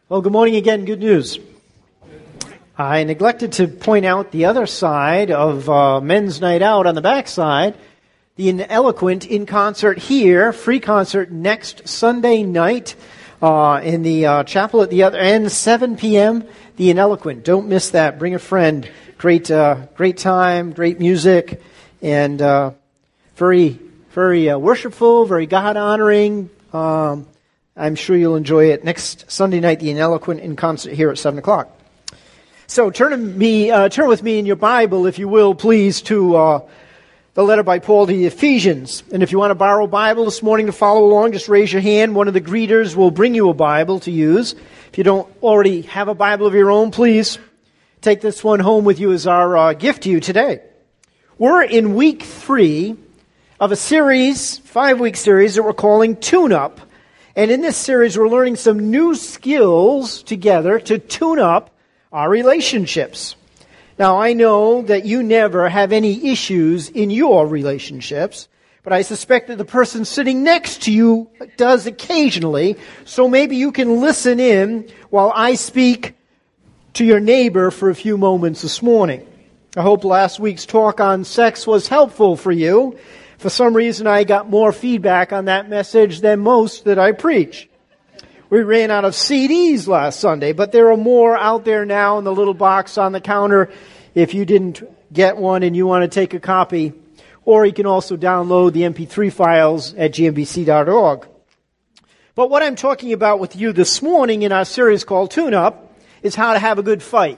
Well, good morning again. Good news. I neglected to point out the other side of Men's Night Out on the backside. The Ineloquent in concert here, free concert next Sunday night in the chapel at the other end, 7 p.m. The Ineloquent. Don't miss that. Bring a friend. Great time, great music, and very worshipful, very God-honoring. I'm sure you'll enjoy it next Sunday night, the Ineloquent in concert here at 7 o'clock. So turn with me in your Bible, if you will, please, to the letter by Paul to the Ephesians. And if you want to borrow a Bible this morning to follow along, just raise your hand. One of the greeters will bring you a Bible to use. If you don't already have a Bible of your own, please take this one home with you as our gift to you today. We're in week 3 of a series, 5-week series that we're calling Tune Up. And in this series, we're learning some new skills together to tune up our relationships. Now, I know that you never have any issues in your relationships, but I suspect that the person sitting next to you does occasionally, so maybe you can listen in while I speak to your neighbor for a few moments this morning. I hope last week's talk on sex was helpful for you. For some reason, I got more feedback on that message than most that I preach. We ran out of CDs last Sunday, but there are more out there now in the little box on the counter if you didn't get one and you want to take a copy. Or you can also download the MP3 files at gmbc.org. But what I'm talking about with you this morning in our series called Tune Up is how to have a good fight.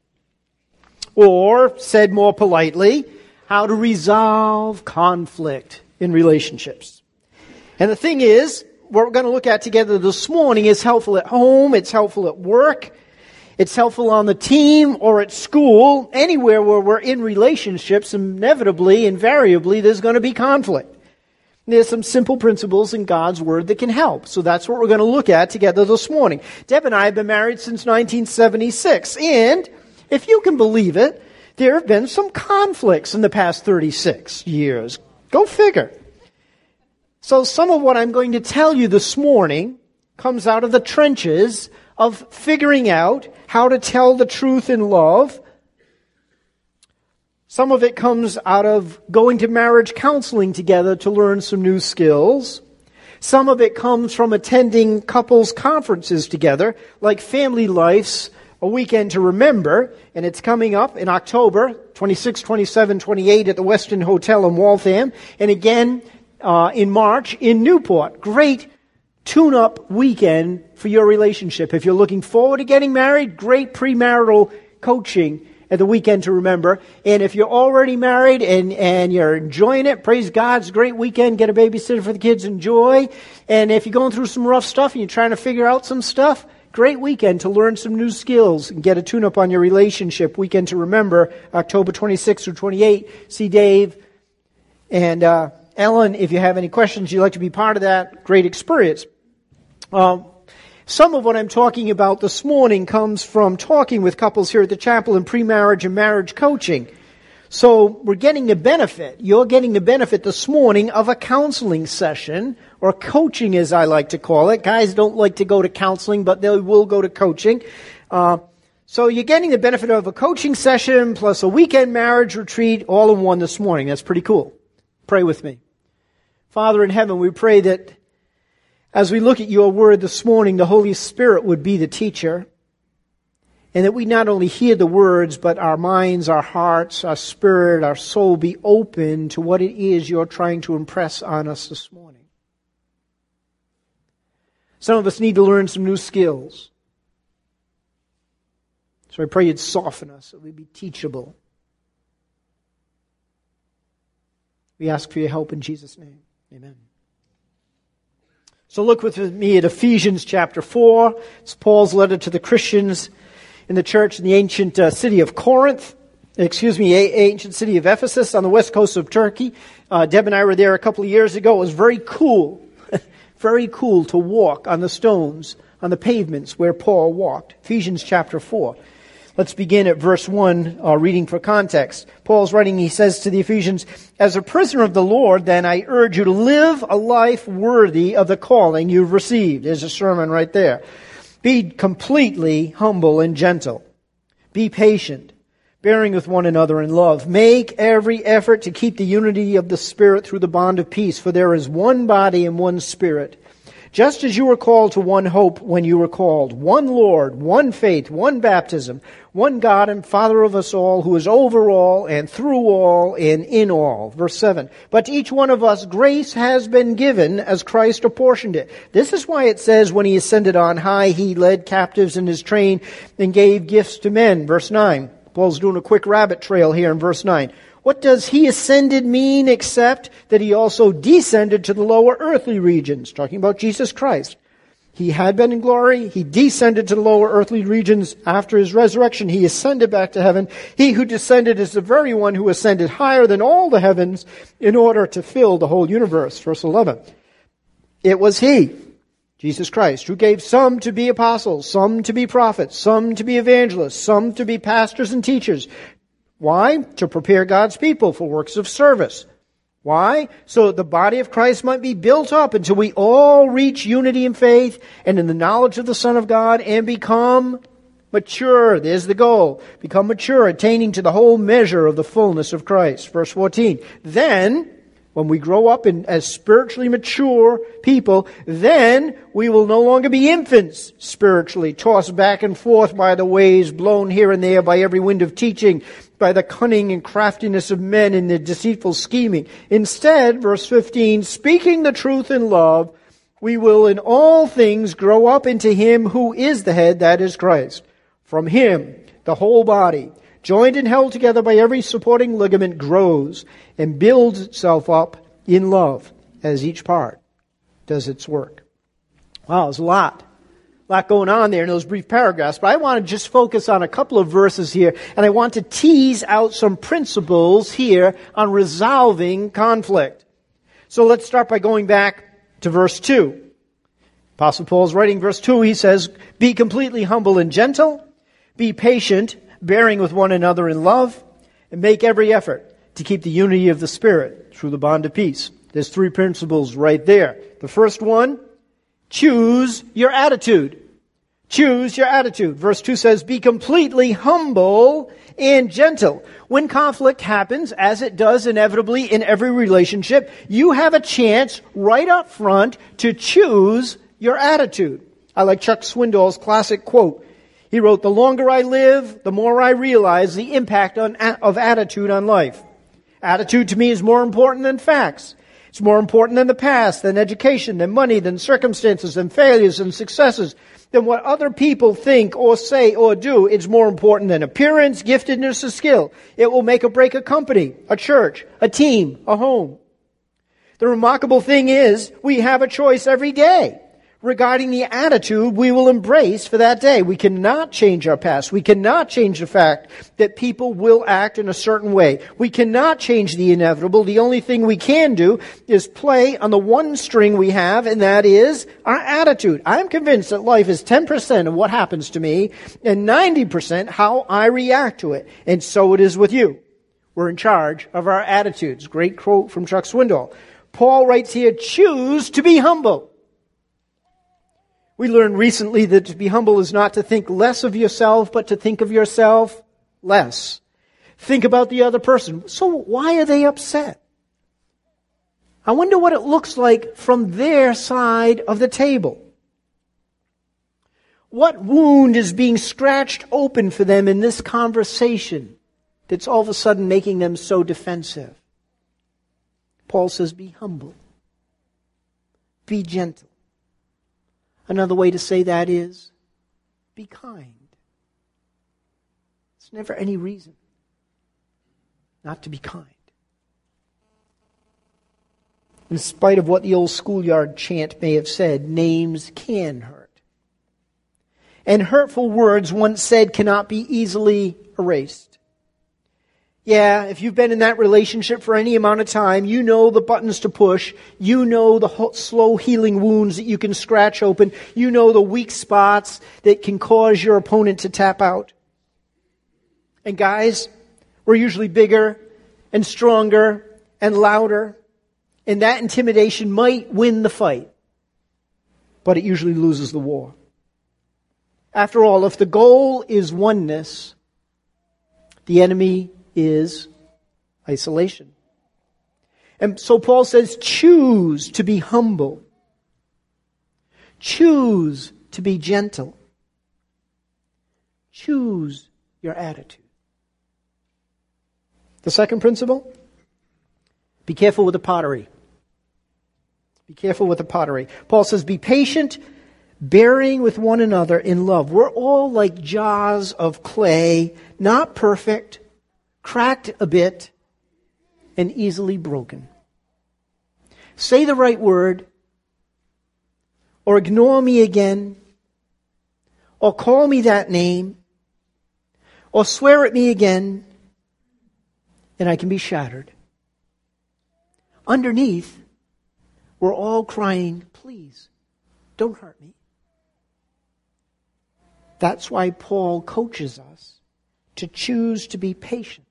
Or, said more politely, how to resolve conflict in relationships. And the thing is, what we're going to look at together this morning is helpful at home, it's helpful at work, it's helpful on the team or at school, anywhere where we're in relationships, invariably, there's going to be conflict. There's some simple principles in God's Word that can help. So that's what we're going to look at together this morning. Deb and I have been married since 1976, and if you can believe it, there have been some conflicts in the past 36 years. Go figure. So some of what I'm going to tell you this morning comes out of the trenches of figuring out how to tell the truth in love. Some of it comes out of going to marriage counseling together to learn some new skills. Some of it comes from attending couples conferences together, like Family Life's A Weekend to Remember, and it's coming up in October, 26, 27, 28 at the Westin Hotel in Waltham, and again in March in Newport. Great tune-up weekend for your relationship. If you're looking forward to getting married, great premarital coaching at the Weekend to Remember. And if you're already married and you're enjoying it, praise God, it's a great weekend. Get a babysitter for the kids, enjoy. And if you're going through some rough stuff and you're trying to figure out some stuff, great weekend to learn some new skills and get a tune-up on your relationship. Weekend to Remember, October 26 through 28. See Dave and Ellen, if you have any questions, you'd like to be part of that, great experience. Some of what I'm talking about this morning comes from talking with couples here at the chapel in pre-marriage and marriage coaching. So we're getting the benefit, you're getting the benefit this morning of a counseling session, or coaching as I like to call it. Guys don't like to go to counseling, but they will go to coaching. So you're getting the benefit of a coaching session plus a weekend marriage retreat all in one this morning. That's pretty cool. Pray with me. Father in heaven, we pray that as we look at your word this morning, the Holy Spirit would be the teacher, and that we not only hear the words, but our minds, our hearts, our spirit, our soul be open to what it is you're trying to impress on us this morning. Some of us need to learn some new skills. So I pray you'd soften us, that we'd be teachable. We ask for your help in Jesus' name. Amen. So look with me at Ephesians chapter 4. It's Paul's letter to the Christians in the church in the ancient city of ancient city of Ephesus on the west coast of Turkey. Deb and I were there a couple of years ago. It was very cool, very cool to walk on the stones, on the pavements where Paul walked. Ephesians chapter 4. Let's begin at verse 1, reading for context. Paul's writing, he says to the Ephesians, "As a prisoner of the Lord, then I urge you to live a life worthy of the calling you've received." There's a sermon right there. Be completely humble and gentle. Be patient, bearing with one another in love. Make every effort to keep the unity of the Spirit through the bond of peace, for there is one body and one Spirit. Just as you were called to one hope when you were called, one Lord, one faith, one baptism, one God and Father of us all, who is over all and through all and in all. Verse 7. But to each one of us grace has been given as Christ apportioned it. This is why it says, when he ascended on high, he led captives in his train and gave gifts to men. Verse 9. Paul's doing a quick rabbit trail here in verse 9. What does he ascended mean except that he also descended to the lower earthly regions? Talking about Jesus Christ. He had been in glory. He descended to the lower earthly regions after his resurrection. He ascended back to heaven. He who descended is the very one who ascended higher than all the heavens in order to fill the whole universe. Verse 11. It was he, Jesus Christ, who gave some to be apostles, some to be prophets, some to be evangelists, some to be pastors and teachers. Why? To prepare God's people for works of service. Why? So that the body of Christ might be built up until we all reach unity in faith and in the knowledge of the Son of God and become mature. There's the goal. Become mature, attaining to the whole measure of the fullness of Christ. Verse 14. Then, when we grow up as spiritually mature people, then we will no longer be infants spiritually, tossed back and forth by the waves, blown here and there by every wind of teaching, by the cunning and craftiness of men in their deceitful scheming. Instead, verse 15, speaking the truth in love, we will in all things grow up into him who is the head, that is Christ. From him, the whole body, joined and held together by every supporting ligament, grows and builds itself up in love as each part does its work. Wow, there's a lot going on there in those brief paragraphs, but I want to just focus on a couple of verses here, and I want to tease out some principles here on resolving conflict. So let's start by going back to verse 2. Apostle Paul's writing verse 2, he says, be completely humble and gentle, be patient, bearing with one another in love, and make every effort to keep the unity of the Spirit through the bond of peace. There's three principles right there. The first one, choose your attitude. Choose your attitude. Verse 2 says, be completely humble and gentle. When conflict happens, as it does inevitably in every relationship, you have a chance right up front to choose your attitude. I like Chuck Swindoll's classic quote. He wrote, the longer I live, the more I realize the impact of attitude on life. Attitude to me is more important than facts. It's more important than the past, than education, than money, than circumstances, than failures and successes, than what other people think or say or do. It's more important than appearance, giftedness, or skill. It will make or break a company, a church, a team, a home. The remarkable thing is, we have a choice every day regarding the attitude we will embrace for that day. We cannot change our past. We cannot change the fact that people will act in a certain way. We cannot change the inevitable. The only thing we can do is play on the one string we have, and that is our attitude. I'm convinced that life is 10% of what happens to me and 90% how I react to it. And so it is with you. We're in charge of our attitudes. Great quote from Chuck Swindoll. Paul writes here, choose to be humble. We learned recently that to be humble is not to think less of yourself, but to think of yourself less. Think about the other person. So why are they upset? I wonder what it looks like from their side of the table. What wound is being scratched open for them in this conversation that's all of a sudden making them so defensive? Paul says, be humble. Be gentle. Another way to say that is, be kind. There's never any reason not to be kind. In spite of what the old schoolyard chant may have said, names can hurt. And hurtful words once said cannot be easily erased. Yeah, if you've been in that relationship for any amount of time, you know the buttons to push. You know the slow healing wounds that you can scratch open. You know the weak spots that can cause your opponent to tap out. And guys, we're usually bigger and stronger and louder. And that intimidation might win the fight, but it usually loses the war. After all, if the goal is oneness, the enemy is isolation. And so Paul says, choose to be humble. Choose to be gentle. Choose your attitude. The second principle, be careful with the pottery. Be careful with the pottery. Paul says, be patient, bearing with one another in love. We're all like jars of clay, not perfect, cracked a bit, and easily broken. Say the right word, or ignore me again, or call me that name, or swear at me again, and I can be shattered. Underneath, we're all crying, please, don't hurt me. That's why Paul coaches us to choose to be patient,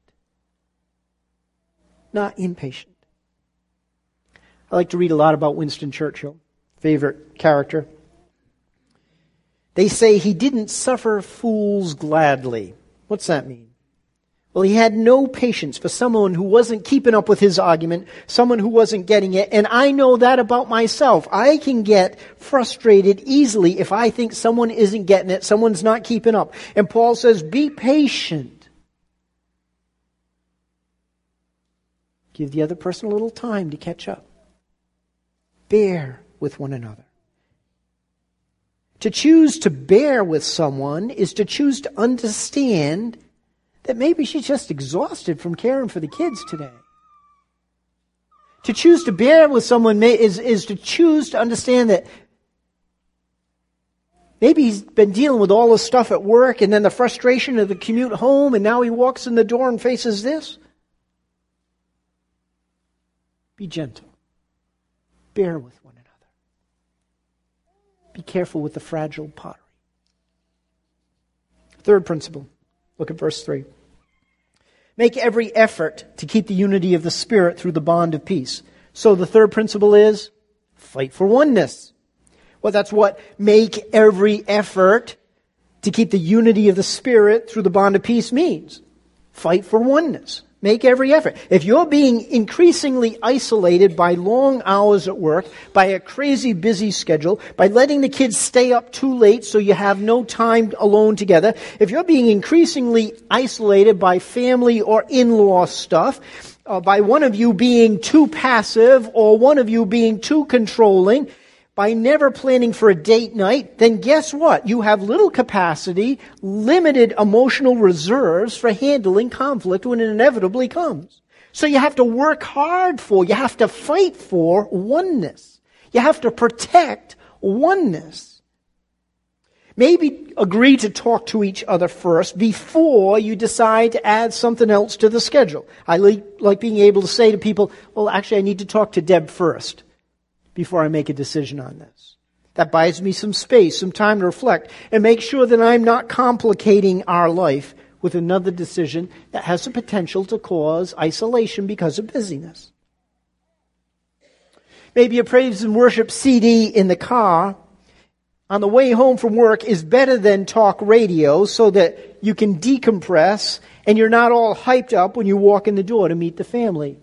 not impatient. I like to read a lot about Winston Churchill, favorite character. They say he didn't suffer fools gladly. What's that mean? Well, he had no patience for someone who wasn't keeping up with his argument, someone who wasn't getting it. And I know that about myself. I can get frustrated easily if I think someone isn't getting it, someone's not keeping up. And Paul says, be patient. Give the other person a little time to catch up. Bear with one another. To choose to bear with someone is to choose to understand that maybe she's just exhausted from caring for the kids today. To choose to bear with someone is to choose to understand that maybe he's been dealing with all this stuff at work and then the frustration of the commute home, and now he walks in the door and faces this. Be gentle. Bear with one another. Be careful with the fragile pottery. Third principle. Look at verse 3. Make every effort to keep the unity of the Spirit through the bond of peace. So the third principle is fight for oneness. Well, that's what make every effort to keep the unity of the Spirit through the bond of peace means. Fight for oneness. Make every effort. If you're being increasingly isolated by long hours at work, by a crazy busy schedule, by letting the kids stay up too late so you have no time alone together, if you're being increasingly isolated by family or in-law stuff, by one of you being too passive or one of you being too controlling, by never planning for a date night, then guess what? You have little capacity, limited emotional reserves for handling conflict when it inevitably comes. So you have to work hard you have to fight for oneness. You have to protect oneness. Maybe agree to talk to each other first before you decide to add something else to the schedule. I like being able to say to people, well, actually, I need to talk to Deb first before I make a decision on this. That buys me some space, some time to reflect, and make sure that I'm not complicating our life with another decision that has the potential to cause isolation because of busyness. Maybe a praise and worship CD in the car on the way home from work is better than talk radio so that you can decompress and you're not all hyped up when you walk in the door to meet the family.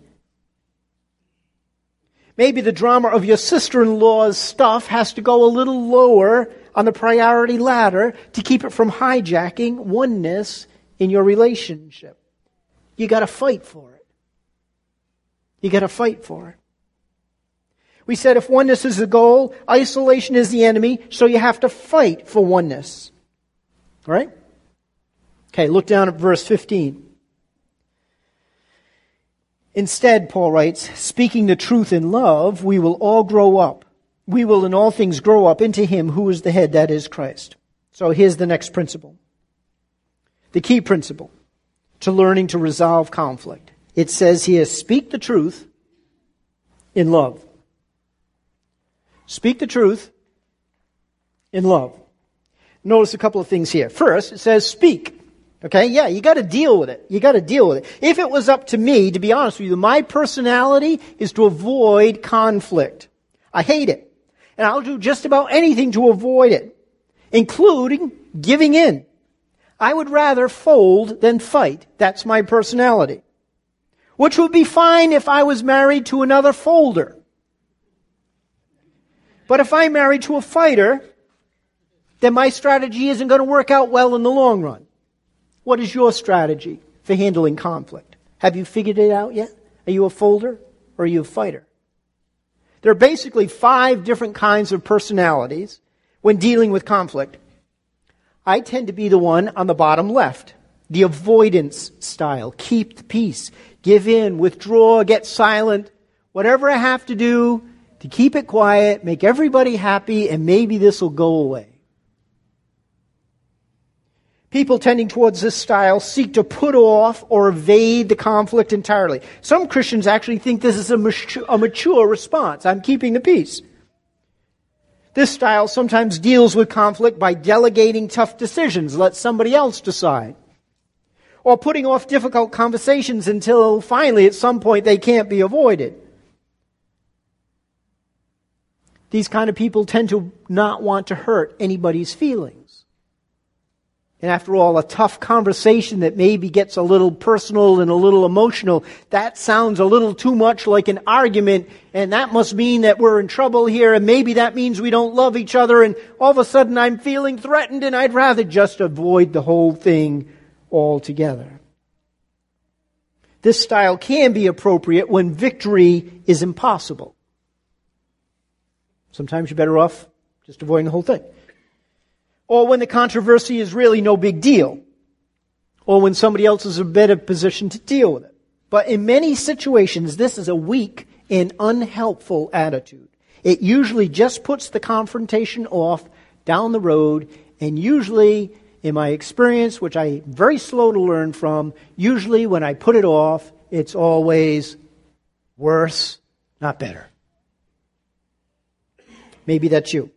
Maybe the drama of your sister-in-law's stuff has to go a little lower on the priority ladder to keep it from hijacking oneness in your relationship. You got to fight for it. You got to fight for it. We said if oneness is the goal, isolation is the enemy, so you have to fight for oneness. All right? Okay, look down at verse 15. Instead, Paul writes, speaking the truth in love, we will all grow up. We will in all things grow up into Him who is the head, that is Christ. So here's the next principle. The key principle to learning to resolve conflict. It says here, speak the truth in love. Speak the truth in love. Notice a couple of things here. First, it says speak. Okay, yeah, you got to deal with it. You got to deal with it. If it was up to me, to be honest with you, my personality is to avoid conflict. I hate it. And I'll do just about anything to avoid it, including giving in. I would rather fold than fight. That's my personality. Which would be fine if I was married to another folder. But if I'm married to a fighter, then my strategy isn't going to work out well in the long run. What is your strategy for handling conflict? Have you figured it out yet? Are you a folder or are you a fighter? There are basically 5 different kinds of personalities when dealing with conflict. I tend to be the one on the bottom left, the avoidance style. Keep the peace, give in, withdraw, get silent, whatever I have to do to keep it quiet, make everybody happy, and maybe this will go away. People tending towards this style seek to put off or evade the conflict entirely. Some Christians actually think this is a mature response. I'm keeping the peace. This style sometimes deals with conflict by delegating tough decisions. Let somebody else decide. Or putting off difficult conversations until finally at some point they can't be avoided. These kind of people tend to not want to hurt anybody's feelings. And after all, a tough conversation that maybe gets a little personal and a little emotional, that sounds a little too much like an argument, and that must mean that we're in trouble here, and maybe that means we don't love each other, and all of a sudden I'm feeling threatened, and I'd rather just avoid the whole thing altogether. This style can be appropriate when victory is impossible. Sometimes you're better off just avoiding the whole thing. Or when the controversy is really no big deal. Or when somebody else is in a better position to deal with it. But in many situations, this is a weak and unhelpful attitude. It usually just puts the confrontation off down the road, and usually, in my experience, which I'm very slow to learn from, usually when I put it off, it's always worse, not better. Maybe that's you.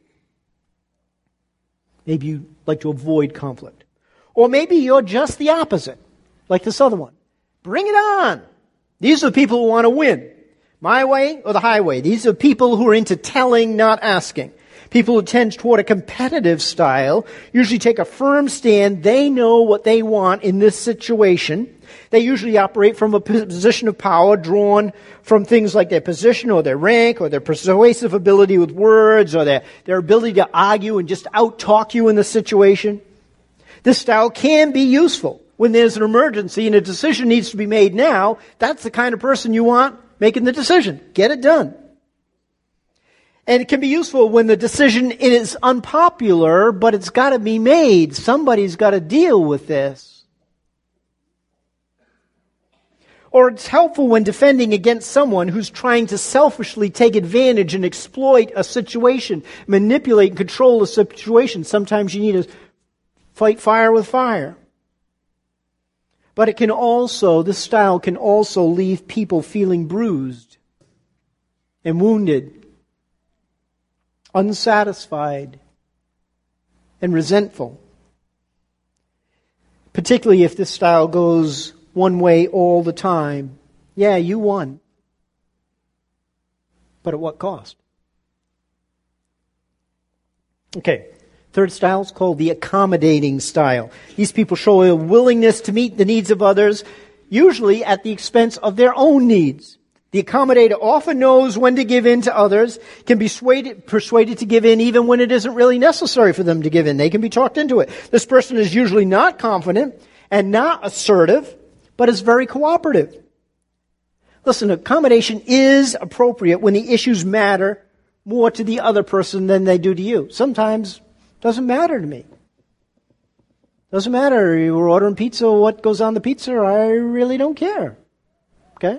Maybe you like to avoid conflict. Or maybe you're just the opposite, like this other one. Bring it on. These are the people who want to win. My way or the highway. These are people who are into telling, not asking. People who tend toward a competitive style usually take a firm stand. They know what they want in this situation. They usually operate from a position of power drawn from things like their position or their rank or their persuasive ability with words or their ability to argue and just out-talk you in the situation. This style can be useful when there's an emergency and a decision needs to be made now. That's the kind of person you want making the decision. Get it done. And it can be useful when the decision is unpopular, but it's got to be made. Somebody's got to deal with this. Or it's helpful when defending against someone who's trying to selfishly take advantage and exploit a situation, manipulate and control a situation. Sometimes you need to fight fire with fire. But it can also, this style can also leave people feeling bruised and wounded, unsatisfied, and resentful. Particularly if this style goes one way all the time. Yeah, you won. But at what cost? Okay. Third style is called the accommodating style. These people show a willingness to meet the needs of others, usually at the expense of their own needs. The accommodator often knows when to give in to others, can be persuaded to give in even when it isn't really necessary for them to give in. They can be talked into it. This person is usually not confident and not assertive, but is very cooperative. Listen, accommodation is appropriate when the issues matter more to the other person than they do to you. Sometimes it doesn't matter to me. Doesn't matter. You were ordering pizza, what goes on the pizza, I really don't care. Okay?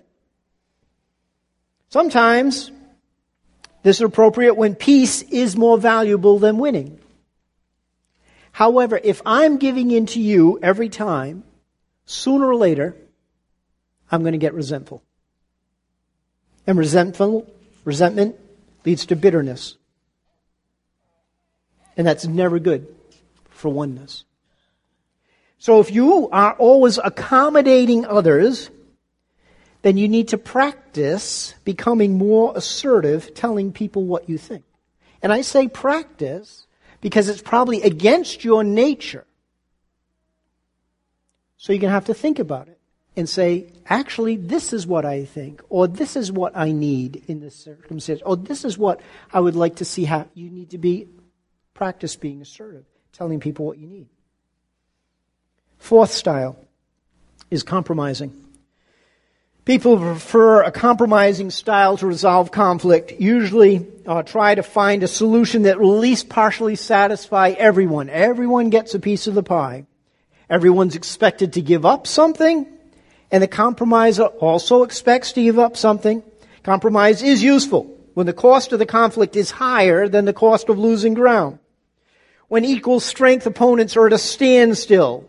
Sometimes this is appropriate when peace is more valuable than winning. However, if I'm giving in to you every time, sooner or later, I'm going to get resentful. And resentment leads to bitterness. And that's never good for oneness. So if you are always accommodating others, then you need to practice becoming more assertive, telling people what you think. And I say practice because it's probably against your nature. So you're going to have to think about it and say, actually, this is what I think, or this is what I need in this circumstance, or this is what I would like to see happen. You need to practice being assertive, telling people what you need. Fourth style is compromising. People prefer a compromising style to resolve conflict, usually try to find a solution that will at least partially satisfy everyone. Everyone gets a piece of the pie. Everyone's expected to give up something, and the compromiser also expects to give up something. Compromise is useful when the cost of the conflict is higher than the cost of losing ground. When equal strength opponents are at a standstill,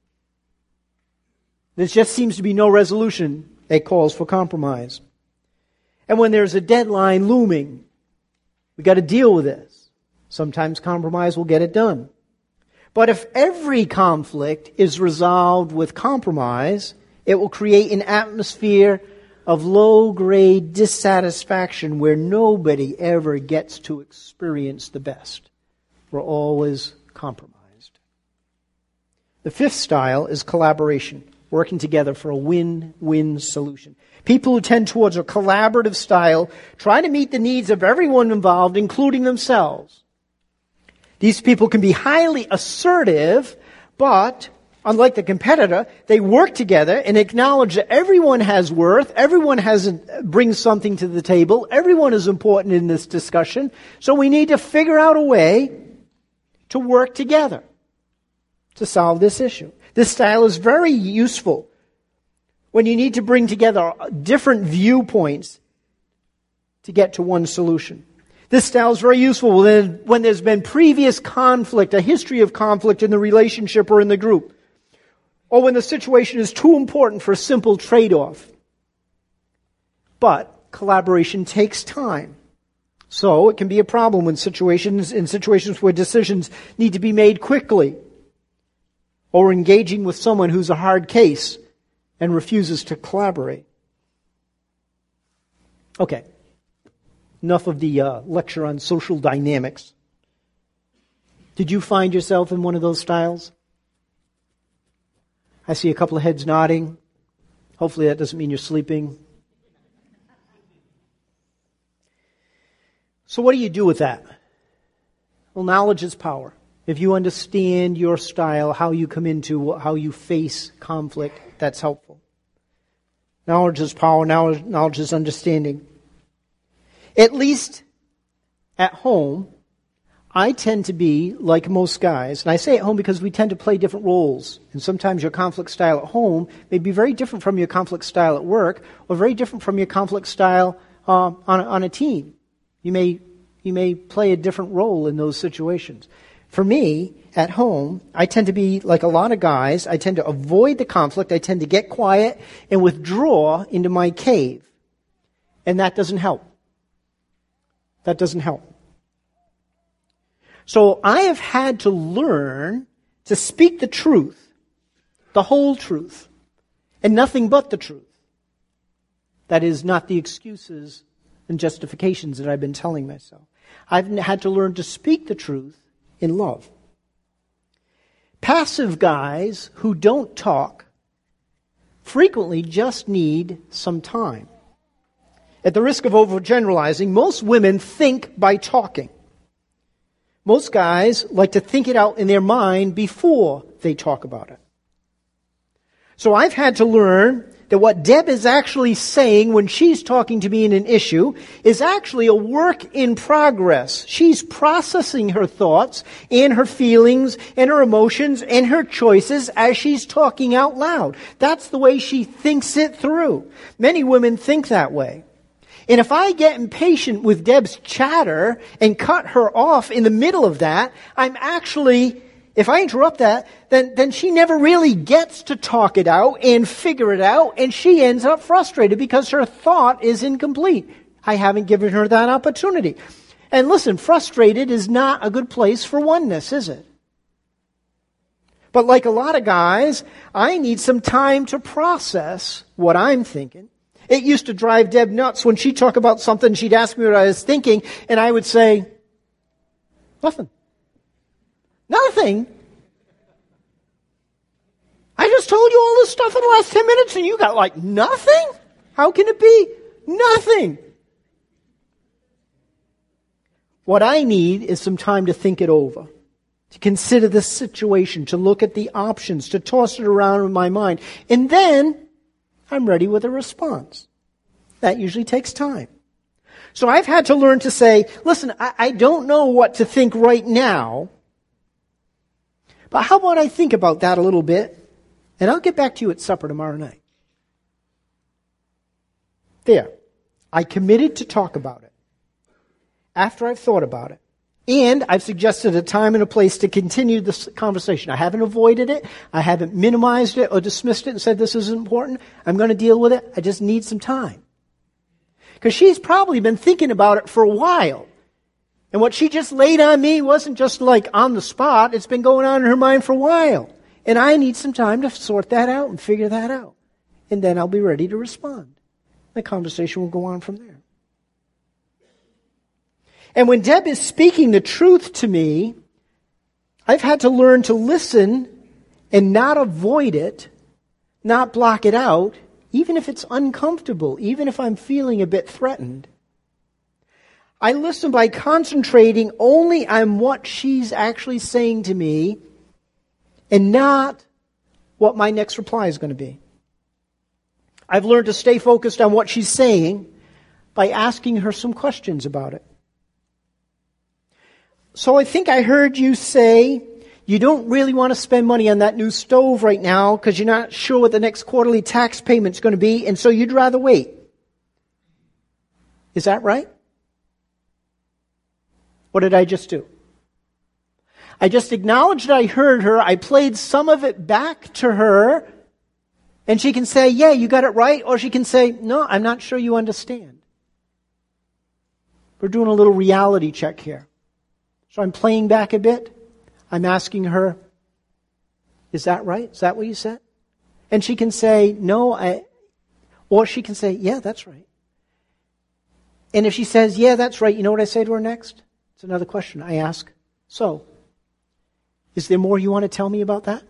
there just seems to be no resolution. It calls for compromise. And when there's a deadline looming, we got to deal with this. Sometimes compromise will get it done. But if every conflict is resolved with compromise, it will create an atmosphere of low-grade dissatisfaction where nobody ever gets to experience the best. We're always compromised. The fifth style is collaboration, working together for a win-win solution. People who tend towards a collaborative style try to meet the needs of everyone involved, including themselves. These people can be highly assertive, but unlike the competitor, they work together and acknowledge that everyone has worth, everyone brings something to the table, everyone is important in this discussion, so we need to figure out a way to work together to solve this issue. This style is very useful when you need to bring together different viewpoints to get to one solution. This style is very useful when there's been previous conflict, a history of conflict in the relationship or in the group, or when the situation is too important for a simple trade-off. But collaboration takes time. So it can be a problem in situations where decisions need to be made quickly, or engaging with someone who's a hard case and refuses to collaborate. Okay. Enough of the lecture on social dynamics. Did you find yourself in one of those styles? I see a couple of heads nodding. Hopefully that doesn't mean you're sleeping. So what do you do with that? Well, knowledge is power. If you understand your style, how you you face conflict, that's helpful. Knowledge is power, knowledge is understanding. At least at home, I tend to be like most guys, and I say at home because we tend to play different roles. And sometimes your conflict style at home may be very different from your conflict style at work, or very different from your conflict style on a team. You may play a different role in those situations. For me, at home, I tend to be like a lot of guys. I tend to avoid the conflict. I tend to get quiet and withdraw into my cave. And that doesn't help. That doesn't help. So I have had to learn to speak the truth, the whole truth, and nothing but the truth. That is, not the excuses and justifications that I've been telling myself. I've had to learn to speak the truth in love. Passive guys who don't talk frequently just need some time. At the risk of overgeneralizing, most women think by talking. Most guys like to think it out in their mind before they talk about it. So I've had to learn that what Deb is actually saying when she's talking to me in an issue is actually a work in progress. She's processing her thoughts and her feelings and her emotions and her choices as she's talking out loud. That's the way she thinks it through. Many women think that way. And if I get impatient with Deb's chatter and cut her off in the middle of that, if I interrupt that, then she never really gets to talk it out and figure it out, and she ends up frustrated because her thought is incomplete. I haven't given her that opportunity. And listen, frustrated is not a good place for oneness, is it? But like a lot of guys, I need some time to process what I'm thinking. It used to drive Deb nuts when she'd talk about something, she'd ask me what I was thinking, and I would say, nothing. Nothing? I just told you all this stuff in the last 10 minutes and you got like nothing? How can it be nothing? What I need is some time to think it over, to consider the situation, to look at the options, to toss it around in my mind. And then I'm ready with a response. That usually takes time. So I've had to learn to say, listen, I don't know what to think right now, but how about I think about that a little bit, and I'll get back to you at supper tomorrow night. There. I committed to talk about it after I've thought about it. And I've suggested a time and a place to continue this conversation. I haven't avoided it. I haven't minimized it or dismissed it and said this isn't important. I'm going to deal with it. I just need some time. Because she's probably been thinking about it for a while. And what she just laid on me wasn't just like on the spot. It's been going on in her mind for a while. And I need some time to sort that out and figure that out. And then I'll be ready to respond. The conversation will go on from there. And when Deb is speaking the truth to me, I've had to learn to listen and not avoid it, not block it out, even if it's uncomfortable, even if I'm feeling a bit threatened. I listen by concentrating only on what she's actually saying to me and not what my next reply is going to be. I've learned to stay focused on what she's saying by asking her some questions about it. So I think I heard you say you don't really want to spend money on that new stove right now because you're not sure what the next quarterly tax payment's going to be, and so you'd rather wait. Is that right? What did I just do? I just acknowledged I heard her. I played some of it back to her, and she can say, yeah, you got it right, or she can say, no, I'm not sure you understand. We're doing a little reality check here. So I'm playing back a bit. I'm asking her, is that right? Is that what you said? And she can say, no, or she can say, yeah, that's right. And if she says, yeah, that's right, you know what I say to her next? It's another question I ask. So, is there more you want to tell me about that?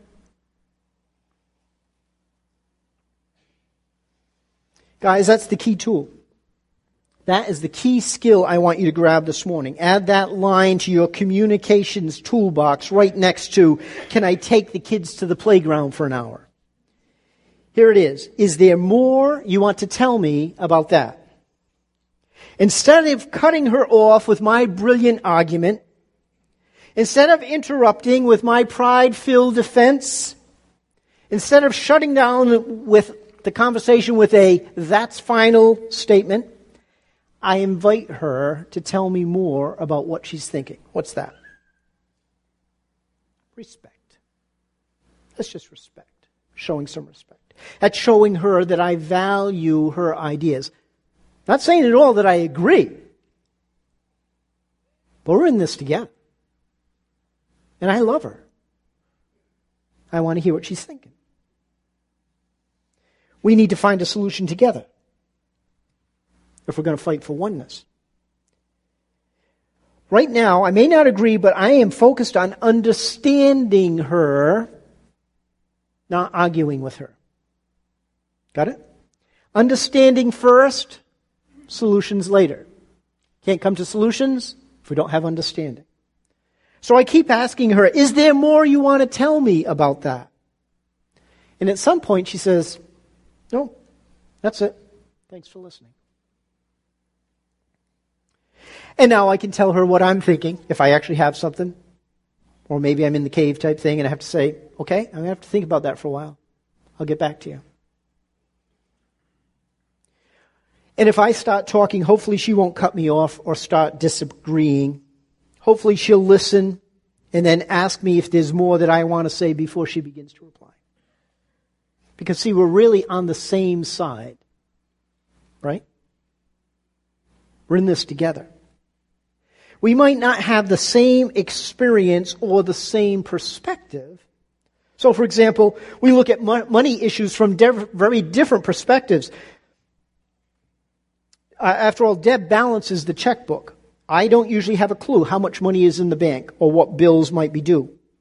Guys, that's the key tool. That is the key skill I want you to grab this morning. Add that line to your communications toolbox right next to, can I take the kids to the playground for an hour? Here it is. Is there more you want to tell me about that? Instead of cutting her off with my brilliant argument, instead of interrupting with my pride-filled defense, instead of shutting down with the conversation with a that's final statement, I invite her to tell me more about what she's thinking. What's that? Respect. That's just respect. Showing some respect. That's showing her that I value her ideas. Not saying at all that I agree. But we're in this together. And I love her. I want to hear what she's thinking. We need to find a solution together if we're going to fight for oneness. Right now, I may not agree, but I am focused on understanding her, not arguing with her. Got it? Understanding first, solutions later. Can't come to solutions if we don't have understanding. So I keep asking her, is there more you want to tell me about that? And at some point she says, no, that's it. Thanks for listening. And now I can tell her what I'm thinking, if I actually have something. Or maybe I'm in the cave type thing and I have to say, okay, I'm going to have to think about that for a while. I'll get back to you. And if I start talking, hopefully she won't cut me off or start disagreeing. Hopefully she'll listen and then ask me if there's more that I want to say before she begins to reply. Because see, we're really on the same side. Right? We're in this together. We might not have the same experience or the same perspective. So, for example, we look at money issues from very different perspectives. After all, Deb balances the checkbook. I don't usually have a clue how much money is in the bank or what bills might be due.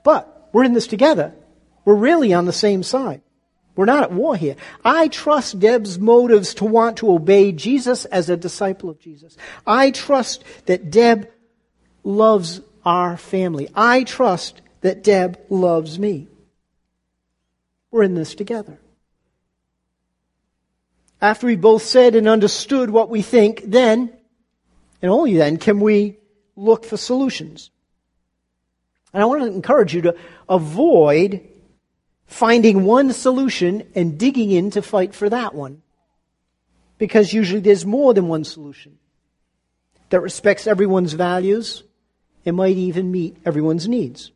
But we're in this together. We're really on the same side. We're not at war here. I trust Deb's motives to want to obey Jesus as a disciple of Jesus. I trust that Deb loves our family. I trust that Deb loves me. We're in this together. After we both said and understood what we think, then, and only then, can we look for solutions. And I want to encourage you to avoid finding one solution and digging in to fight for that one. Because usually there's more than one solution that respects everyone's values and might even meet everyone's needs.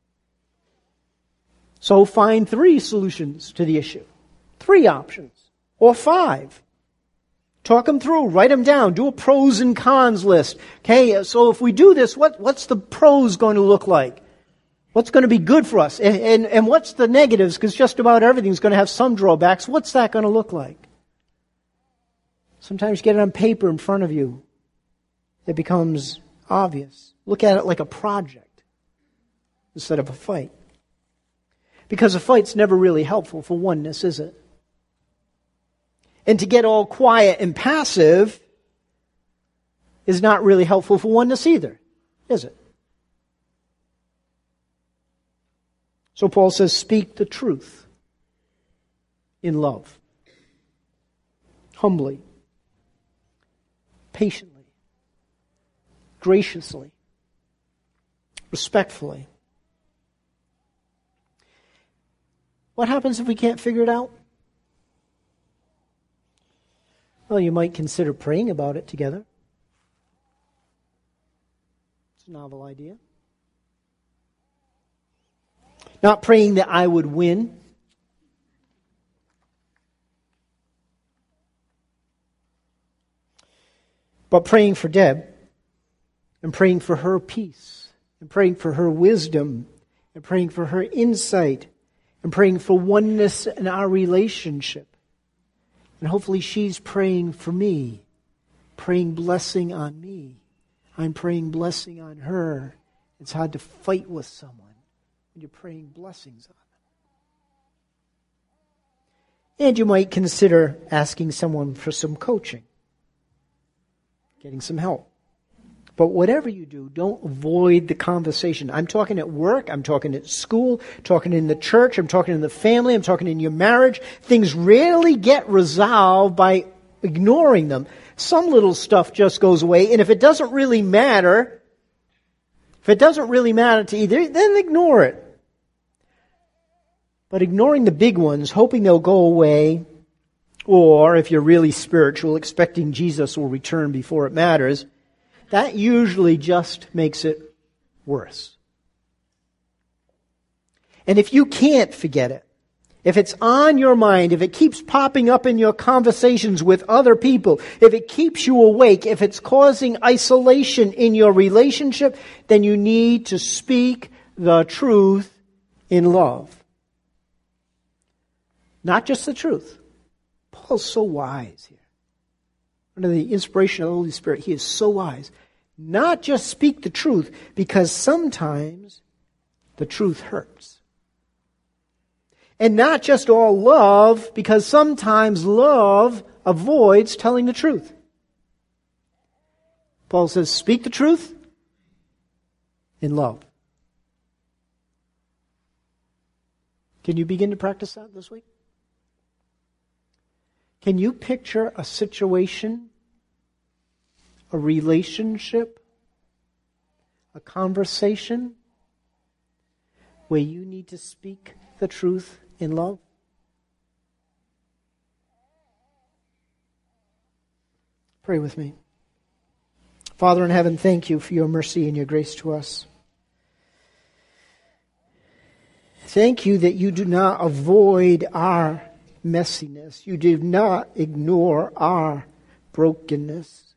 So find 3 solutions to the issue. 3 options. Or 5. Talk them through. Write them down. Do a pros and cons list. Okay, so if we do this, what's the pros going to look like? What's going to be good for us? And what's the negatives? Because just about everything's going to have some drawbacks. What's that going to look like? Sometimes get it on paper in front of you. It becomes obvious. Look at it like a project instead of a fight. Because a fight's never really helpful for oneness, is it? And to get all quiet and passive is not really helpful for oneness either, is it? So Paul says, speak the truth in love, humbly, patiently, graciously, respectfully. What happens if we can't figure it out? Well, you might consider praying about it together. It's a novel idea. Not praying that I would win. But praying for Deb. And praying for her peace. And praying for her wisdom. And praying for her insight. And praying for oneness in our relationship. And hopefully she's praying for me, praying blessing on me. I'm praying blessing on her. It's hard to fight with someone when you're praying blessings on them. And you might consider asking someone for some coaching, getting some help. But whatever you do, don't avoid the conversation. I'm talking at work, I'm talking at school, talking in the church, I'm talking in the family, I'm talking in your marriage. Things rarely get resolved by ignoring them. Some little stuff just goes away, and if it doesn't really matter to either, then ignore it. But ignoring the big ones, hoping they'll go away, or if you're really spiritual, expecting Jesus will return before it matters, that usually just makes it worse. And if you can't forget it, if it's on your mind, if it keeps popping up in your conversations with other people, if it keeps you awake, if it's causing isolation in your relationship, then you need to speak the truth in love. Not just the truth. Paul's so wise here. Under the inspiration of the Holy Spirit, he is so wise. Not just speak the truth, because sometimes the truth hurts. And not just all love, because sometimes love avoids telling the truth. Paul says, speak the truth in love. Can you begin to practice that this week? Can you picture a situation, a relationship, a conversation where you need to speak the truth in love? Pray with me. Father in heaven, thank you for your mercy and your grace to us. Thank you that you do not avoid our messiness. You do not ignore our brokenness.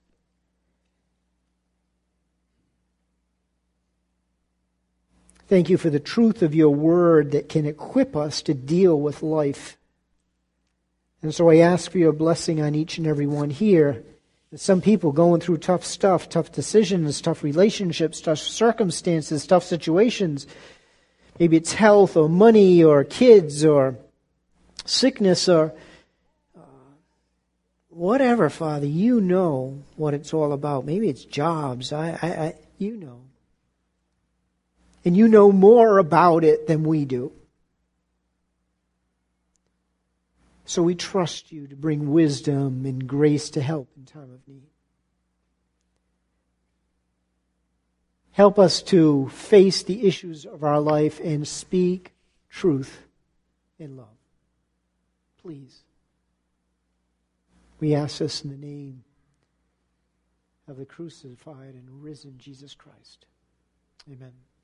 Thank you for the truth of your word that can equip us to deal with life. And so I ask for your blessing on each and every one here. Some people going through tough stuff, tough decisions, tough relationships, tough circumstances, tough situations. Maybe it's health or money or kids or sickness or whatever, Father. You know what it's all about. Maybe it's jobs. You know. And you know more about it than we do. So we trust you to bring wisdom and grace to help in time of need. Help us to face the issues of our life and speak truth in love. Please. We ask this in the name of the crucified and risen Jesus Christ. Amen.